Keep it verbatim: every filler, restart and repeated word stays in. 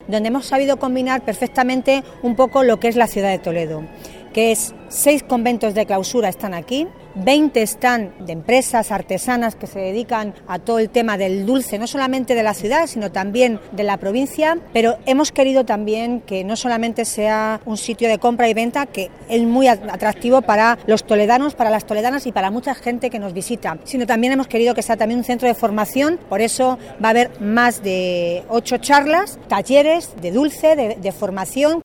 donde hemos sabido combinar perfectamente un poco lo que es la ciudad de Toledo, que es seis conventos de clausura están aquí, veinte están de empresas artesanas que se dedican a todo el tema del dulce, no solamente de la ciudad, sino también de la provincia, pero hemos querido también que no solamente sea un sitio de compra y venta, que es muy atractivo para los toledanos, para las toledanas y para mucha gente que nos visita, sino también hemos querido que sea también un centro de formación, por eso va a haber más de ocho charlas, talleres de dulce, de, de formación,